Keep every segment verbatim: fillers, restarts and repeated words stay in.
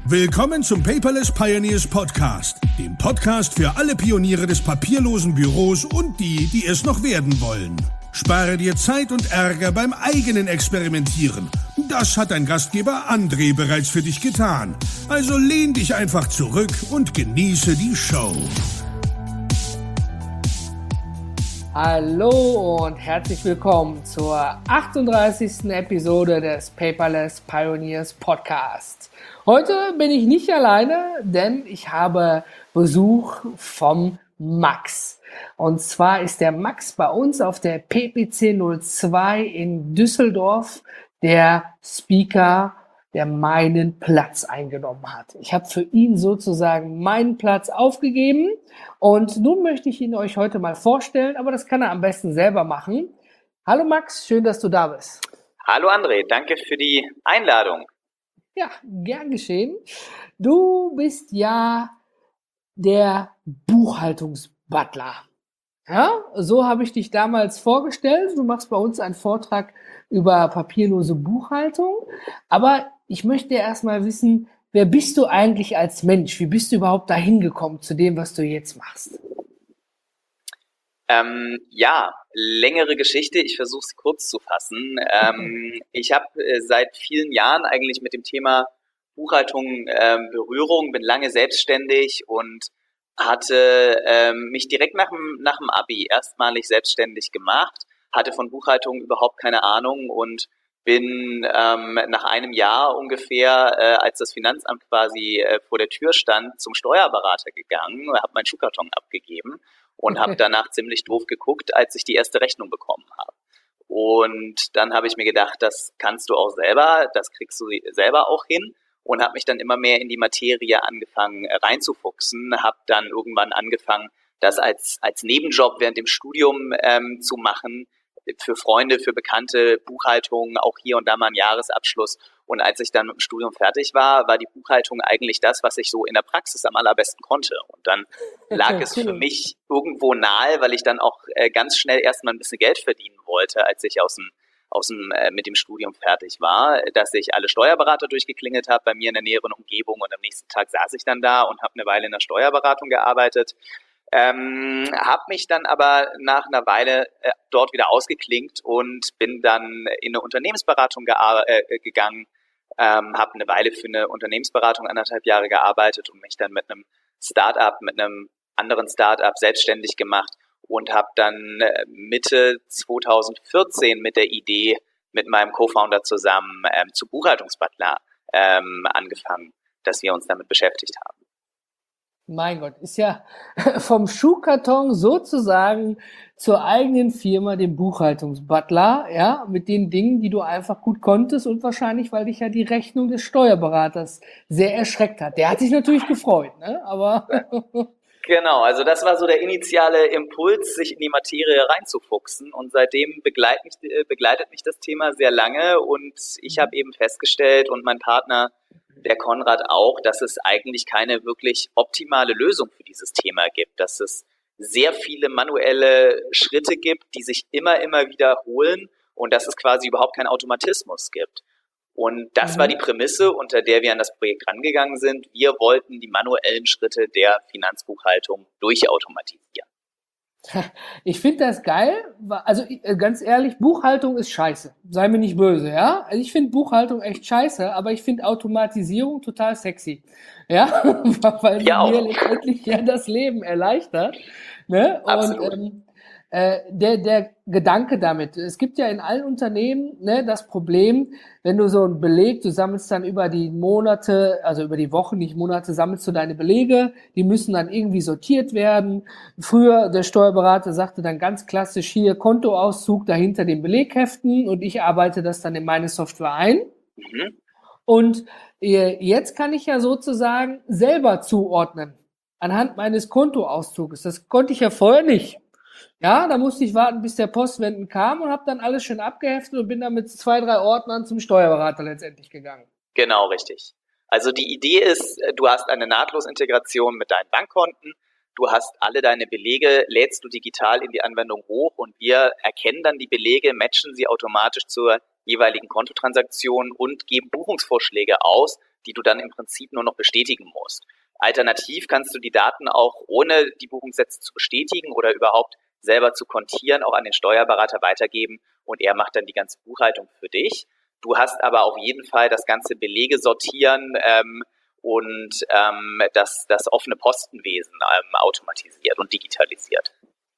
Willkommen zum Paperless Pioneers Podcast, dem Podcast für alle Pioniere des papierlosen Büros und die, die es noch werden wollen. Spare dir Zeit und Ärger beim eigenen Experimentieren. Das hat dein Gastgeber André bereits für dich getan. Also lehn dich einfach zurück und genieße die Show. Hallo und herzlich willkommen zur achtunddreißigsten Episode des Paperless Pioneers Podcast. Heute bin ich nicht alleine, denn ich habe Besuch vom Max. Und zwar ist der Max bei uns auf der P P C null zwei in Düsseldorf der Speaker, der meinen Platz eingenommen hat. Ich habe für ihn sozusagen meinen Platz aufgegeben und nun möchte ich ihn euch heute mal vorstellen, aber das kann er am besten selber machen. Hallo Max, schön, dass du da bist. Hallo André, danke für die Einladung. Ja, gern geschehen. Du bist ja der Buchhaltungsbutler. Ja, so habe ich dich damals vorgestellt. Du machst bei uns einen Vortrag über papierlose Buchhaltung. Aber ich möchte erstmal wissen, wer bist du eigentlich als Mensch? Wie bist du überhaupt dahin gekommen zu dem, was du jetzt machst? Ähm, ja, längere Geschichte. Ich versuche es kurz zu fassen. Ähm, ich habe äh, seit vielen Jahren eigentlich mit dem Thema Buchhaltung äh, Berührung, bin lange selbstständig und hatte ähm, mich direkt nach dem, nach dem Abi erstmalig selbstständig gemacht, hatte von Buchhaltung überhaupt keine Ahnung und bin ähm, nach einem Jahr ungefähr, äh, als das Finanzamt quasi äh, vor der Tür stand, zum Steuerberater gegangen, habe meinen Schuhkarton abgegeben und habe danach ziemlich doof geguckt, als ich die erste Rechnung bekommen habe. Und dann habe ich mir gedacht, das kannst du auch selber, das kriegst du selber auch hin. Und habe mich dann immer mehr in die Materie angefangen äh, reinzufuchsen, habe dann irgendwann angefangen, das als als Nebenjob während dem Studium ähm, zu machen, für Freunde, für Bekannte, Buchhaltung, auch hier und da mal einen Jahresabschluss. Und als ich dann mit dem Studium fertig war, war die Buchhaltung eigentlich das, was ich so in der Praxis am allerbesten konnte. Und dann lag es für mich irgendwo nahe, weil ich dann auch äh, ganz schnell erstmal ein bisschen Geld verdienen wollte, als ich aus dem aus dem, äh, mit dem Studium fertig war, dass ich alle Steuerberater durchgeklingelt habe bei mir in der näheren Umgebung und am nächsten Tag saß ich dann da und habe eine Weile in der Steuerberatung gearbeitet, ähm, habe mich dann aber nach einer Weile äh, dort wieder ausgeklinkt und bin dann in eine Unternehmensberatung gear- äh, gegangen, ähm, habe eine Weile für eine Unternehmensberatung anderthalb Jahre gearbeitet und mich dann mit einem Start-up, mit einem anderen Start-up selbstständig gemacht und habe dann Mitte zweitausendvierzehn mit der Idee mit meinem Co-Founder zusammen ähm, zu Buchhaltungsbutler ähm, angefangen, dass wir uns damit beschäftigt haben. Mein Gott, ist ja vom Schuhkarton sozusagen zur eigenen Firma, dem Buchhaltungsbutler, ja, mit den Dingen, die du einfach gut konntest und wahrscheinlich, weil dich ja die Rechnung des Steuerberaters sehr erschreckt hat. Der hat sich natürlich gefreut, ne, aber... Genau, also das war so der initiale Impuls, sich in die Materie reinzufuchsen und seitdem begleitet mich, begleitet mich das Thema sehr lange und ich habe eben festgestellt und mein Partner, der Konrad auch, dass es eigentlich keine wirklich optimale Lösung für dieses Thema gibt, dass es sehr viele manuelle Schritte gibt, die sich immer, immer wiederholen und dass es quasi überhaupt keinen Automatismus gibt. Und das mhm. war die Prämisse, unter der wir an das Projekt rangegangen sind. Wir wollten die manuellen Schritte der Finanzbuchhaltung durchautomatisieren. Ich finde das geil. Also ganz ehrlich, Buchhaltung ist scheiße. Sei mir nicht böse, ja? Also ich finde Buchhaltung echt scheiße, aber ich finde Automatisierung total sexy. Ja, weil ja, mir letztendlich ja das Leben erleichtert. Ne? Absolut. Und ähm, äh, der, der Gedanke damit, es gibt ja in allen Unternehmen ne, das Problem, wenn du so einen Beleg, du sammelst dann über die Monate, also über die Wochen, nicht Monate, sammelst du deine Belege, die müssen dann irgendwie sortiert werden. Früher, der Steuerberater sagte dann ganz klassisch hier Kontoauszug dahinter den Belegheften und ich arbeite das dann in meine Software ein. Mhm. Und äh, jetzt kann ich ja sozusagen selber zuordnen, anhand meines Kontoauszuges. Das konnte ich ja vorher nicht. Ja, da musste ich warten, bis der Postwenden kam und habe dann alles schön abgeheftet und bin dann mit zwei, drei Ordnern zum Steuerberater letztendlich gegangen. Genau, richtig. Also die Idee ist, du hast eine Nahtlosintegration mit deinen Bankkonten, du hast alle deine Belege, lädst du digital in die Anwendung hoch und wir erkennen dann die Belege, matchen sie automatisch zur jeweiligen Kontotransaktion und geben Buchungsvorschläge aus, die du dann im Prinzip nur noch bestätigen musst. Alternativ kannst du die Daten auch ohne die Buchungssätze zu bestätigen oder überhaupt selber zu kontieren, auch an den Steuerberater weitergeben und er macht dann die ganze Buchhaltung für dich. Du hast aber auf jeden Fall das ganze Belege sortieren ähm, und ähm, das, das offene Postenwesen ähm, automatisiert und digitalisiert.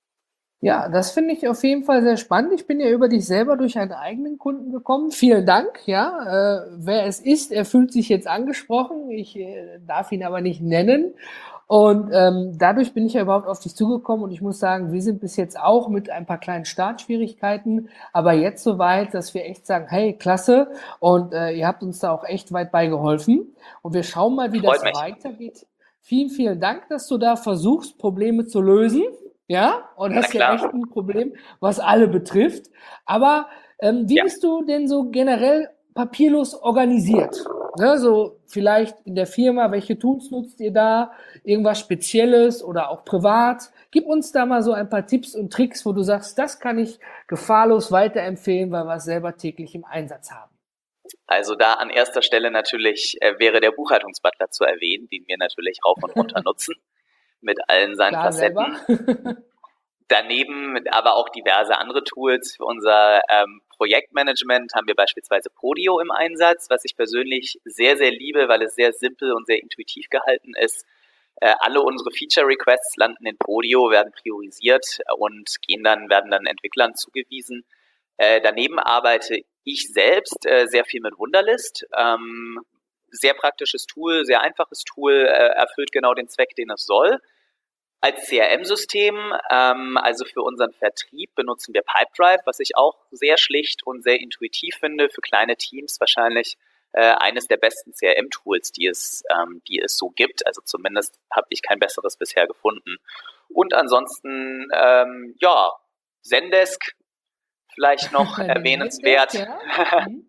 Ja, das finde ich auf jeden Fall sehr spannend. Ich bin ja über dich selber durch einen eigenen Kunden gekommen. Vielen Dank. Ja, äh, wer es ist, er fühlt sich jetzt angesprochen. Ich äh, darf ihn aber nicht nennen. Und ähm, dadurch bin ich ja überhaupt auf dich zugekommen. Und ich muss sagen, wir sind bis jetzt auch mit ein paar kleinen Startschwierigkeiten, aber jetzt so weit, dass wir echt sagen, hey, klasse. Und äh, ihr habt uns da auch echt weit beigeholfen. Und wir schauen mal, wie Freut das mich. weitergeht. Vielen, vielen Dank, dass du da versuchst, Probleme zu lösen. Ja, und das ist ja echt ein Problem, was alle betrifft. Aber ähm, wie Ja. bist du denn so generell papierlos organisiert? Ne, so vielleicht in der Firma, welche Tools nutzt ihr da? Irgendwas Spezielles oder auch privat? Gib uns da mal so ein paar Tipps und Tricks, wo du sagst, das kann ich gefahrlos weiterempfehlen, weil wir es selber täglich im Einsatz haben. Also da an erster Stelle natürlich äh, wäre der Buchhaltungsbutler zu erwähnen, den wir natürlich rauf und runter nutzen. Mit allen seinen Klar, Facetten. selber. Daneben aber auch diverse andere Tools. Für unser ähm, Projektmanagement haben wir beispielsweise Podio im Einsatz, was ich persönlich sehr, sehr liebe, weil es sehr simpel und sehr intuitiv gehalten ist. Äh, alle unsere Feature-Requests landen in Podio, werden priorisiert und gehen dann, werden dann Entwicklern zugewiesen. Äh, daneben arbeite ich selbst äh, sehr viel mit Wunderlist. Ähm, sehr praktisches Tool, sehr einfaches Tool, äh, erfüllt genau den Zweck, den es soll. Als C R M-System, ähm, also für unseren Vertrieb, benutzen wir Pipedrive, was ich auch sehr schlicht und sehr intuitiv finde, für kleine Teams wahrscheinlich äh, eines der besten C R M-Tools, die es, ähm, die es so gibt. Also zumindest habe ich kein besseres bisher gefunden. Und ansonsten, ähm, ja, Zendesk vielleicht noch erwähnenswert. Zendesk, ja. Mhm.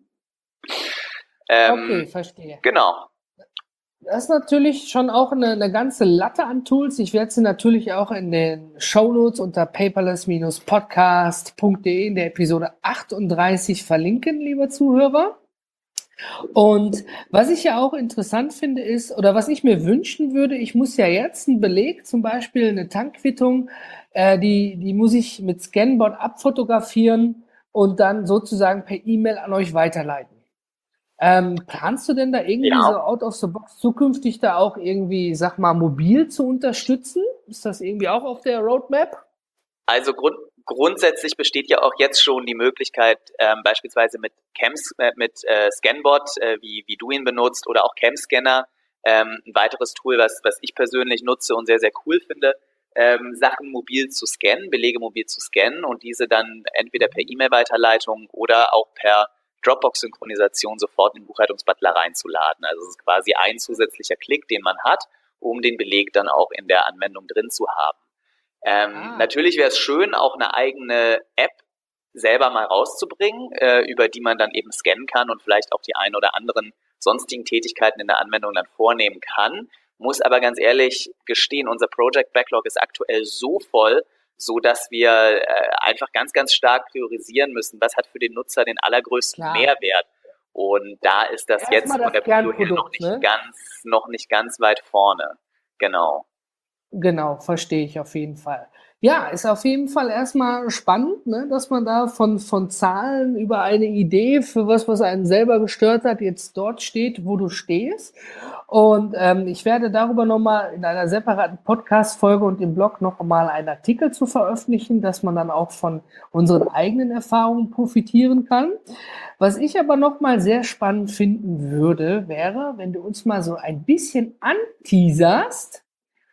ähm, Okay, verstehe. Genau. Das ist natürlich schon auch eine, eine ganze Latte an Tools. Ich werde sie natürlich auch in den Shownotes unter paperless Bindestrich podcast punkt de in der Episode achtunddreißig verlinken, liebe Zuhörer. Und was ich ja auch interessant finde ist, oder was ich mir wünschen würde, ich muss ja jetzt einen Beleg, zum Beispiel eine Tankquittung, äh, die, die muss ich mit Scanbot abfotografieren und dann sozusagen per E-Mail an euch weiterleiten. Ähm, planst du denn da irgendwie Ja. so out of the box zukünftig da auch irgendwie, sag mal, mobil zu unterstützen? Ist das irgendwie auch auf der Roadmap? Also grund grundsätzlich besteht ja auch jetzt schon die Möglichkeit, ähm, beispielsweise mit Cams, äh, mit äh, Scanbot, äh, wie, wie du ihn benutzt, oder auch Camscanner, ähm, ein weiteres Tool, was, was ich persönlich nutze und sehr, sehr cool finde, ähm, Sachen mobil zu scannen, Belege mobil zu scannen und diese dann entweder per E-Mail-Weiterleitung oder auch per Dropbox-Synchronisation sofort in den Buchhaltungsbutler reinzuladen. Also es ist quasi ein zusätzlicher Klick, den man hat, um den Beleg dann auch in der Anwendung drin zu haben. Ähm, ah. Natürlich wäre es schön, auch eine eigene App selber mal rauszubringen, äh, über die man dann eben scannen kann und vielleicht auch die ein oder anderen sonstigen Tätigkeiten in der Anwendung dann vornehmen kann. Muss aber ganz ehrlich gestehen, unser Project Backlog ist aktuell so voll, so dass wir äh, einfach ganz, ganz stark priorisieren müssen, was hat für den Nutzer den allergrößten Klar. Mehrwert. Und da ist das Erst jetzt von der Priorität noch nicht, ne? ganz, noch nicht ganz weit vorne. Genau. Genau, verstehe ich auf jeden Fall. Ja, ist auf jeden Fall erstmal spannend, ne, dass man da von, von Zahlen über eine Idee für was, was einen selber gestört hat, jetzt dort steht, wo du stehst. Und ähm, ich werde darüber nochmal in einer separaten Podcast-Folge und im Blog nochmal einen Artikel zu veröffentlichen, dass man dann auch von unseren eigenen Erfahrungen profitieren kann. Was ich aber nochmal sehr spannend finden würde, wäre, wenn du uns mal so ein bisschen anteaserst,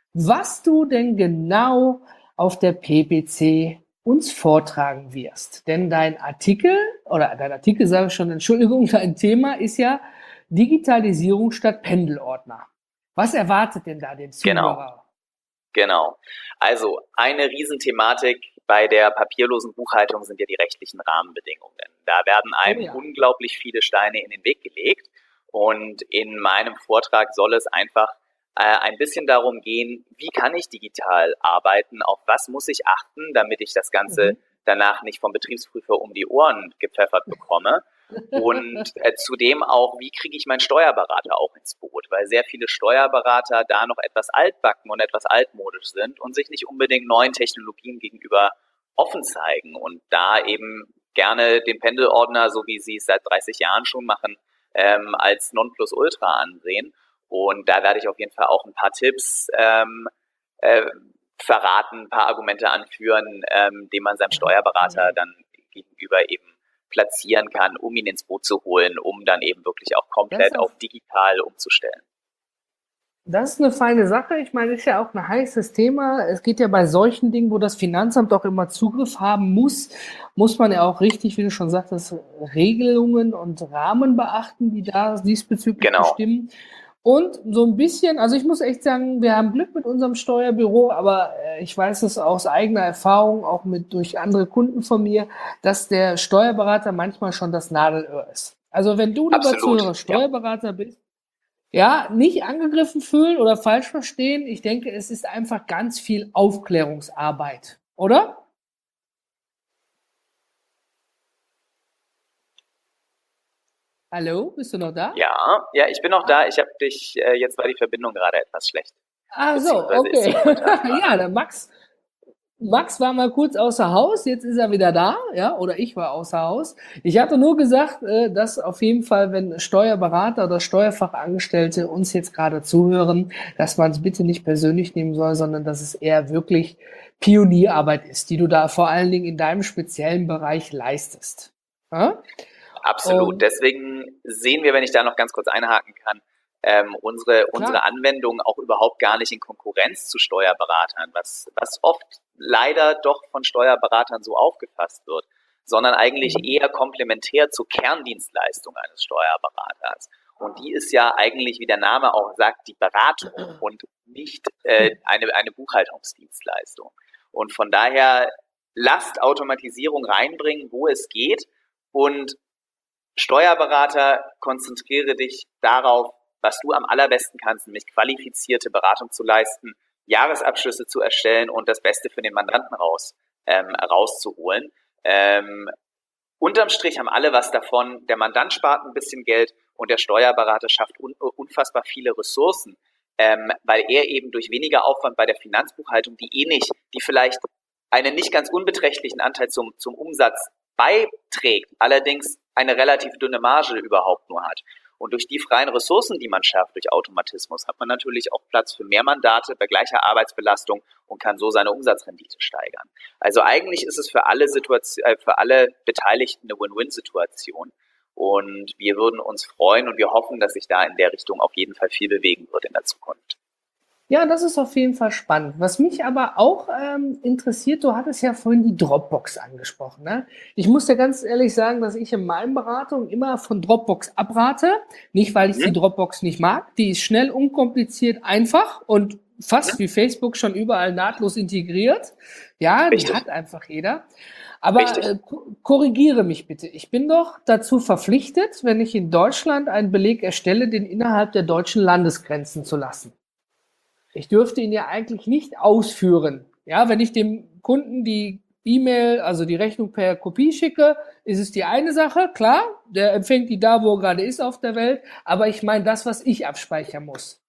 was du denn genau auf der P P C uns vortragen wirst. Denn dein Artikel, oder dein Artikel sage ich schon, Entschuldigung, dein Thema ist ja Digitalisierung statt Pendelordner. Was erwartet denn da den Zuhörer? Genau, genau. Also eine Riesenthematik bei der papierlosen Buchhaltung sind ja die rechtlichen Rahmenbedingungen. Da werden einem oh ja. unglaublich viele Steine in den Weg gelegt. Und in meinem Vortrag soll es einfach ein bisschen darum gehen, wie kann ich digital arbeiten, auf was muss ich achten, damit ich das Ganze mhm. danach nicht vom Betriebsprüfer um die Ohren gepfeffert bekomme. Und äh, zudem auch, wie kriege ich meinen Steuerberater auch ins Boot? Weil sehr viele Steuerberater da noch etwas altbacken und etwas altmodisch sind und sich nicht unbedingt neuen Technologien gegenüber offen zeigen und da eben gerne den Pendelordner, so wie sie es seit dreißig Jahren schon machen, ähm, als Nonplusultra ansehen. Und da werde ich auf jeden Fall auch ein paar Tipps ähm, äh, verraten, ein paar Argumente anführen, ähm, die man seinem Steuerberater dann gegenüber eben platzieren kann, um ihn ins Boot zu holen, um dann eben wirklich auch komplett auf digital umzustellen. Das ist eine feine Sache. Ich meine, das ist ja auch ein heißes Thema. Es geht ja bei solchen Dingen, wo das Finanzamt auch immer Zugriff haben muss, muss man ja auch richtig, wie du schon sagtest, Regelungen und Rahmen beachten, die da diesbezüglich genau. bestimmen. Und so ein bisschen, also ich muss echt sagen, wir haben Glück mit unserem Steuerbüro, aber ich weiß es aus eigener Erfahrung, auch mit durch andere Kunden von mir, dass der Steuerberater manchmal schon das Nadelöhr ist. Also wenn du, lieber Zuhörer, Steuerberater ja. bist, ja, nicht angegriffen fühlen oder falsch verstehen. Ich denke, es ist einfach ganz viel Aufklärungsarbeit, oder? Hallo, bist du noch da? Ja, ja, ich bin noch da. Ich habe dich, äh, jetzt war die Verbindung gerade etwas schlecht. Ah so, okay. Ja, der Max, Max war mal kurz außer Haus, jetzt ist er wieder da, ja, oder ich war außer Haus. Ich hatte nur gesagt, äh, dass auf jeden Fall, wenn Steuerberater oder Steuerfachangestellte uns jetzt gerade zuhören, dass man es bitte nicht persönlich nehmen soll, sondern dass es eher wirklich Pionierarbeit ist, die du da vor allen Dingen in deinem speziellen Bereich leistest. Ja? Absolut. Und deswegen sehen wir, wenn ich da noch ganz kurz einhaken kann, ähm, unsere, unsere Anwendungen auch überhaupt gar nicht in Konkurrenz zu Steuerberatern, was, was oft leider doch von Steuerberatern so aufgefasst wird, sondern eigentlich eher komplementär zur Kerndienstleistung eines Steuerberaters. Und die ist ja eigentlich, wie der Name auch sagt, die Beratung und nicht äh, eine, eine Buchhaltungsdienstleistung. Und von daher lasst Automatisierung reinbringen, wo es geht, und Steuerberater, konzentriere dich darauf, was du am allerbesten kannst, nämlich qualifizierte Beratung zu leisten, Jahresabschlüsse zu erstellen und das Beste für den Mandanten raus, ähm, rauszuholen. Ähm, unterm Strich haben alle was davon. Der Mandant spart ein bisschen Geld und der Steuerberater schafft un- unfassbar viele Ressourcen, ähm, weil er eben durch weniger Aufwand bei der Finanzbuchhaltung, die eh nicht, die vielleicht einen nicht ganz unbeträchtlichen Anteil zum, zum Umsatz beiträgt, allerdings eine relativ dünne Marge überhaupt nur hat. Und durch die freien Ressourcen, die man schafft durch Automatismus, hat man natürlich auch Platz für mehr Mandate bei gleicher Arbeitsbelastung und kann so seine Umsatzrendite steigern. Also eigentlich ist es für alle Situation, äh, für alle Beteiligten eine Win-Win-Situation. Und wir würden uns freuen und wir hoffen, dass sich da in der Richtung auf jeden Fall viel bewegen wird in der Zukunft. Ja, das ist auf jeden Fall spannend. Was mich aber auch ähm, interessiert, du hattest ja vorhin die Dropbox angesprochen. Ne? Ich muss dir ganz ehrlich sagen, dass ich in meinen Beratungen immer von Dropbox abrate. Nicht, weil ich mhm. die Dropbox nicht mag. Die ist schnell, unkompliziert, einfach und fast mhm. wie Facebook schon überall nahtlos integriert. Ja, Richtig. Die hat einfach jeder. Aber äh, korrigiere mich bitte. Ich bin doch dazu verpflichtet, wenn ich in Deutschland einen Beleg erstelle, den innerhalb der deutschen Landesgrenzen zu lassen. Ich dürfte ihn ja eigentlich nicht ausführen. Ja, wenn ich dem Kunden die E-Mail, also die Rechnung per Kopie schicke, ist es die eine Sache, klar, der empfängt die da, wo er gerade ist auf der Welt, aber ich meine das, was ich abspeichern muss.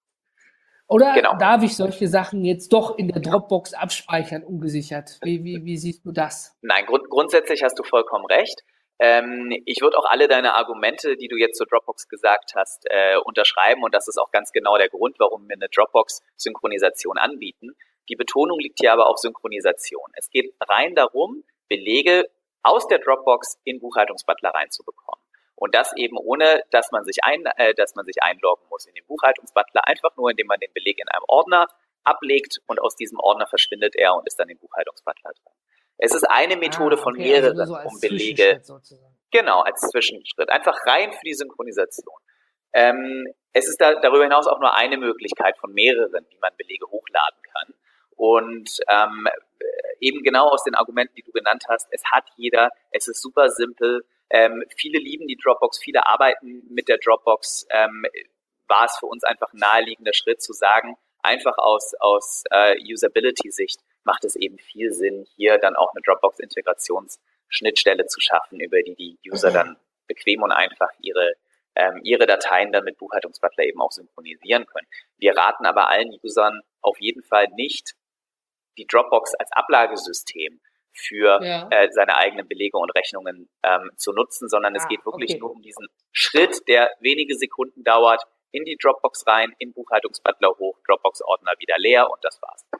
Oder genau. Darf ich solche Sachen jetzt doch in der Dropbox abspeichern, ungesichert? Wie, wie, wie siehst du das? Nein, grund- grundsätzlich hast du vollkommen recht. Ähm, ich würde auch alle deine Argumente, die du jetzt zur Dropbox gesagt hast, äh, unterschreiben, und das ist auch ganz genau der Grund, warum wir eine Dropbox-Synchronisation anbieten. Die Betonung liegt hier aber auf Synchronisation. Es geht rein darum, Belege aus der Dropbox in Buchhaltungsbutler reinzubekommen. Und das eben ohne, dass man sich ein, äh, dass man sich einloggen muss in den Buchhaltungsbutler, einfach nur, indem man den Beleg in einem Ordner ablegt und aus diesem Ordner verschwindet er und ist dann im Buchhaltungsbutler drin. Es ist eine Methode ah, okay, von mehreren, also so um Belege, genau, als Zwischenschritt, einfach rein für die Synchronisation. Ähm, es ist da, darüber hinaus auch nur eine Möglichkeit von mehreren, wie man Belege hochladen kann. Und ähm, eben genau aus den Argumenten, die du genannt hast, es hat jeder, es ist super simpel. Ähm, viele lieben die Dropbox, viele arbeiten mit der Dropbox. Ähm, war es für uns einfach ein naheliegender Schritt zu sagen, einfach aus, aus äh, Usability-Sicht macht es eben viel Sinn, hier dann auch eine Dropbox-Integrationsschnittstelle zu schaffen, über die die User dann bequem und einfach ihre, ähm, ihre Dateien dann mit Buchhaltungsbutler eben auch synchronisieren können. Wir raten aber allen Usern auf jeden Fall nicht, die Dropbox als Ablagesystem für Ja. äh, seine eigenen Belege und Rechnungen ähm, zu nutzen, sondern es Ah, geht wirklich okay. nur um diesen Schritt, der wenige Sekunden dauert, in die Dropbox rein, in Buchhaltungsbutler hoch, Dropbox-Ordner wieder leer und das war's.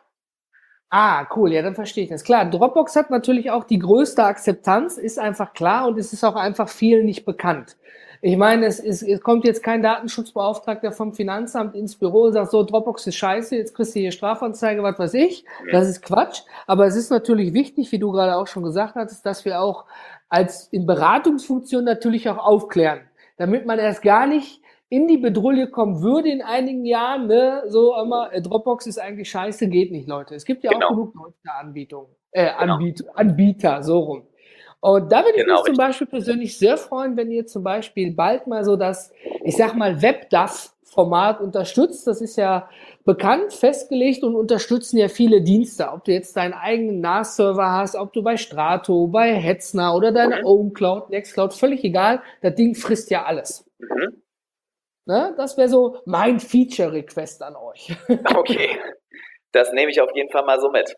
Ah, cool, ja, dann verstehe ich das. Klar, Dropbox hat natürlich auch die größte Akzeptanz, ist einfach klar und es ist auch einfach vielen nicht bekannt. Ich meine, es, ist, es kommt jetzt kein Datenschutzbeauftragter vom Finanzamt ins Büro und sagt so, Dropbox ist scheiße, jetzt kriegst du hier Strafanzeige, was weiß ich. Das ist Quatsch. Aber es ist natürlich wichtig, wie du gerade auch schon gesagt hast, dass wir auch als in Beratungsfunktion natürlich auch aufklären, damit man erst gar nicht in die Bedrulle kommen würde in einigen Jahren, ne, so immer, äh, Dropbox ist eigentlich scheiße, geht nicht, Leute. Es gibt ja Genau. auch genug deutsche Anbietungen, äh, Genau. Anbiet, Anbieter, so rum. Und da würde ich Genau, mich zum richtig. Beispiel persönlich sehr freuen, wenn ihr zum Beispiel bald mal so das, ich sag mal, WebDAV-Format unterstützt. Das ist ja bekannt, festgelegt und unterstützen ja viele Dienste. Ob du jetzt deinen eigenen N A S-Server hast, ob du bei Strato, bei Hetzner oder deine Mhm. OwnCloud, Nextcloud, völlig egal. Das Ding frisst ja alles. Mhm. Ne? Das wäre so mein Feature-Request an euch. Okay, das nehme ich auf jeden Fall mal so mit.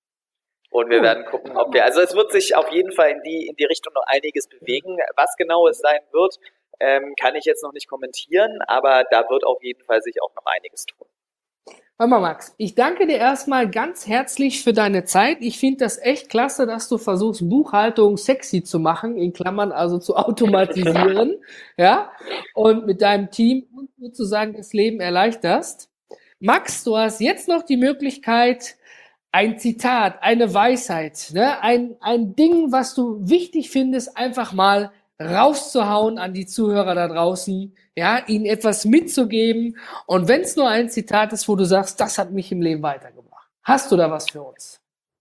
Und wir Cool. werden gucken, ob wir, also es wird sich auf jeden Fall in die, in die Richtung noch einiges bewegen. Was genau es sein wird, ähm, kann ich jetzt noch nicht kommentieren, aber da wird auf jeden Fall sich auch noch einiges tun. Hör mal, Max, ich danke dir erstmal ganz herzlich für deine Zeit. Ich finde das echt klasse, dass du versuchst, Buchhaltung sexy zu machen, in Klammern also zu automatisieren, ja, und mit deinem Team sozusagen das Leben erleichterst. Max, du hast jetzt noch die Möglichkeit, ein Zitat, eine Weisheit, ne, ein, ein Ding, was du wichtig findest, einfach mal rauszuhauen an die Zuhörer da draußen, ja, ihnen etwas mitzugeben. Und wenn es nur ein Zitat ist, wo du sagst, das hat mich im Leben weitergebracht. Hast du da was für uns?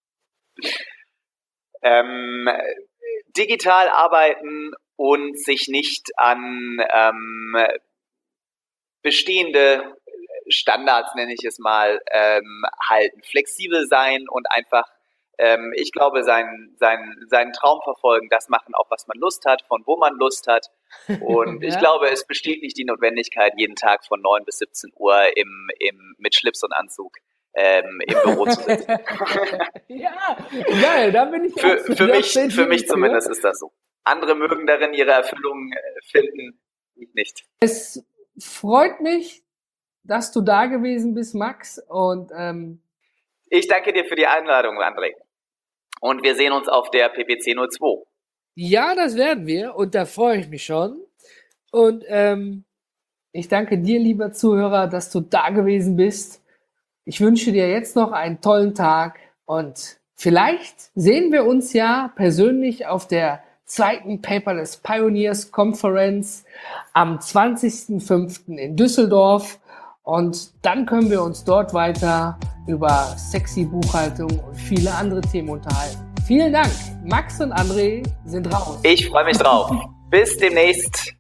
Ähm, digital arbeiten und sich nicht an ähm, bestehende Standards, nenne ich es mal, ähm, halten. Flexibel sein und einfach, ähm, ich glaube, seinen, seinen, seinen Traum verfolgen, das machen auch, was man Lust hat, von wo man Lust hat. Und Ja. ich glaube, es besteht nicht die Notwendigkeit, jeden Tag von neun bis siebzehn Uhr im, im, mit Schlips und Anzug ähm, im Büro zu sitzen. Ja, geil, da bin ich Für, auch für, sehr mich, für plädiere mich für. zumindest ist das so. Andere mögen darin ihre Erfüllung äh, finden, ich nicht. Es freut mich, dass du da gewesen bist, Max. Und ähm, Ich danke dir für die Einladung, André. Und wir sehen uns auf der P P C null zwei. ja, das werden wir. Und da freue ich mich schon. Und ähm, ich danke dir, lieber Zuhörer, dass du da gewesen bist. Ich wünsche dir jetzt noch einen tollen Tag. Und vielleicht sehen wir uns ja persönlich auf der zweiten Paperless Pioneers Conference am zwanzigsten fünften in Düsseldorf. Und dann können wir uns dort weiter über sexy Buchhaltung und viele andere Themen unterhalten. Vielen Dank. Max und André sind raus. Ich freue mich drauf. Bis demnächst.